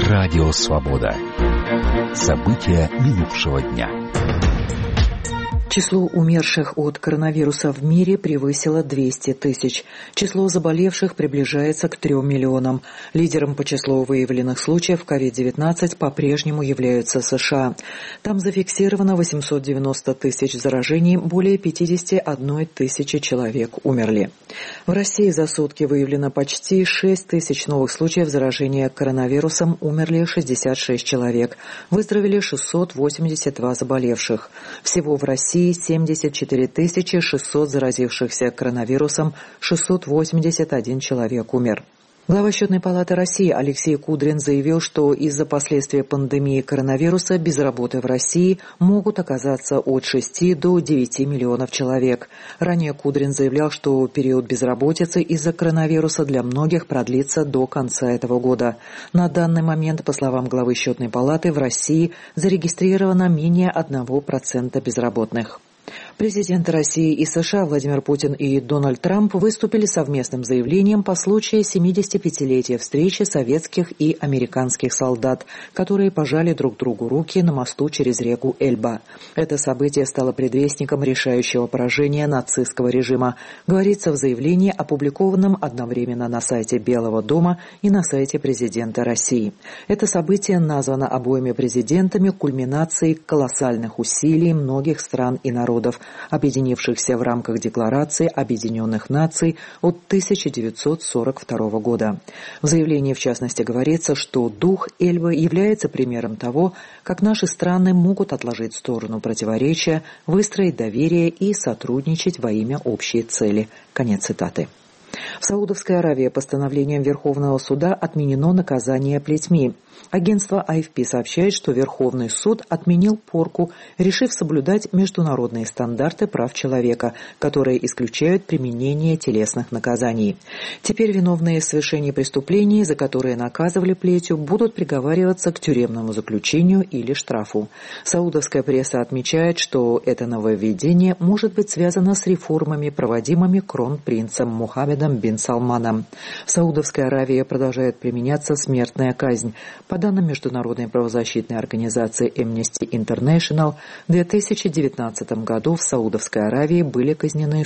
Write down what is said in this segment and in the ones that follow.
Радио Свобода. События минувшего дня. Число умерших от коронавируса в мире превысило 200 тысяч. Число заболевших приближается к 3 миллионам. Лидером по числу выявленных случаев COVID-19 по-прежнему являются США. Там зафиксировано 890 тысяч заражений, более 51 тысячи человек умерли. В России за сутки выявлено почти 6 тысяч новых случаев заражения коронавирусом, умерли 66 человек, выздоровели 682 заболевших. Всего в России 74 600 заразившихся коронавирусом, 681 человек умер. Глава Счетной палаты России Алексей Кудрин заявил, что из-за последствий пандемии коронавируса без работы в России могут оказаться от 6 до 9 миллионов человек. Ранее Кудрин заявлял, что период безработицы из-за коронавируса для многих продлится до конца этого года. На данный момент, по словам главы Счетной палаты, в России зарегистрировано менее 1% безработных. Президенты России и США Владимир Путин и Дональд Трамп выступили совместным заявлением по случаю 75-летия встречи советских и американских солдат, которые пожали друг другу руки на мосту через реку Эльба. Это событие стало предвестником решающего поражения нацистского режима, говорится в заявлении, опубликованном одновременно на сайте Белого дома и на сайте президента России. Это событие названо обоими президентами кульминацией колоссальных усилий многих стран и народов, объединившихся в рамках Декларации Объединенных Наций от 1942 года. В заявлении, в частности, говорится, что дух Эльбы является примером того, как наши страны могут отложить в сторону противоречия, выстроить доверие и сотрудничать во имя общей цели. Конец цитаты. В Саудовской Аравии постановлением Верховного суда отменено наказание плетьми. Агентство AFP сообщает, что Верховный суд отменил порку, решив соблюдать международные стандарты прав человека, которые исключают применение телесных наказаний. Теперь виновные в совершении преступлений, за которые наказывали плетью, будут приговариваться к тюремному заключению или штрафу. Саудовская пресса отмечает, что это нововведение может быть связано с реформами, проводимыми кронпринцем Мухаммедом бин Салманом. В Саудовской Аравии продолжает применяться смертная казнь. По данным Международной правозащитной организации Amnesty International, в 2019 году в Саудовской Аравии были казнены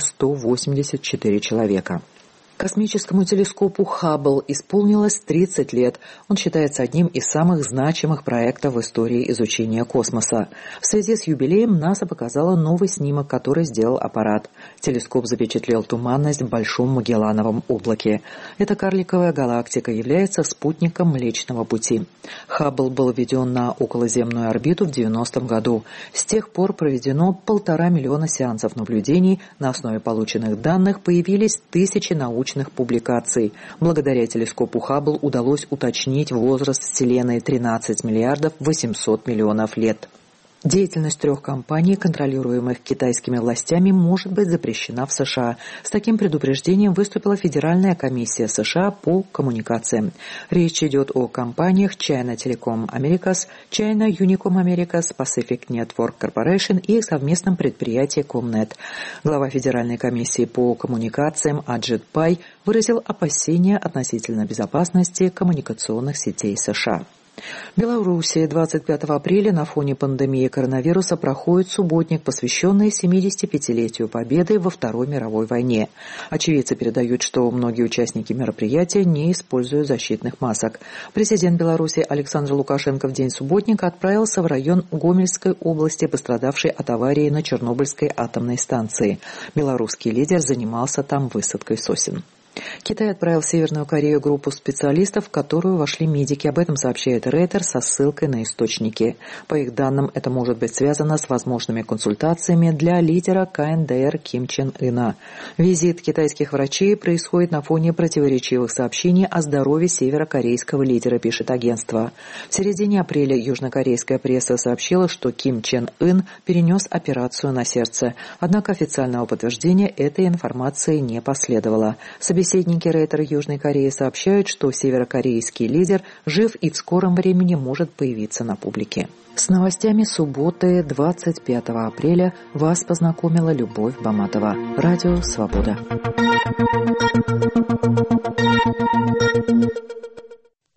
184 человека. Космическому телескопу Хаббл исполнилось 30 лет. Он считается одним из самых значимых проектов в истории изучения космоса. В связи с юбилеем НАСА показала новый снимок, который сделал аппарат. Телескоп запечатлел туманность в Большом Магеллановом облаке. Эта карликовая галактика является спутником Млечного Пути. Хаббл был введен на околоземную орбиту в 90-м году. С тех пор проведено 1,5 миллиона сеансов наблюдений. На основе полученных данных появились тысячи научных публикаций. Благодаря телескопу Хаббл удалось уточнить возраст Вселенной 13 миллиардов 800 миллионов лет. Деятельность 3 компаний, контролируемых китайскими властями, может быть запрещена в США. С таким предупреждением выступила Федеральная комиссия США по коммуникациям. Речь идет о компаниях China Telecom Americas, China Unicom Americas, Pacific Network Corporation и их совместном предприятии Comnet. Глава Федеральной комиссии по коммуникациям Аджит Пай выразил опасения относительно безопасности коммуникационных сетей США. В Беларуси 25 апреля на фоне пандемии коронавируса проходит субботник, посвященный 75-летию Победы во Второй мировой войне. Очевидцы передают, что многие участники мероприятия не используют защитных масок. Президент Беларуси Александр Лукашенко в день субботника отправился в район Гомельской области, пострадавшей от аварии на Чернобыльской атомной станции. Белорусский лидер занимался там высадкой сосен. Китай отправил в Северную Корею группу специалистов, в которую вошли медики. Об этом сообщает Рейтер со ссылкой на источники. По их данным, это может быть связано с возможными консультациями для лидера КНДР Ким Чен Ына. Визит китайских врачей происходит на фоне противоречивых сообщений о здоровье северокорейского лидера, пишет агентство. В середине апреля южнокорейская пресса сообщила, что Ким Чен Ын перенес операцию на сердце. Однако официального подтверждения этой информации не последовало. Собеседники Рейтер Южной Кореи сообщают, что северокорейский лидер жив и в скором времени может появиться на публике. С новостями субботы 25 апреля вас познакомила Любовь Баматова. Радио «Свобода».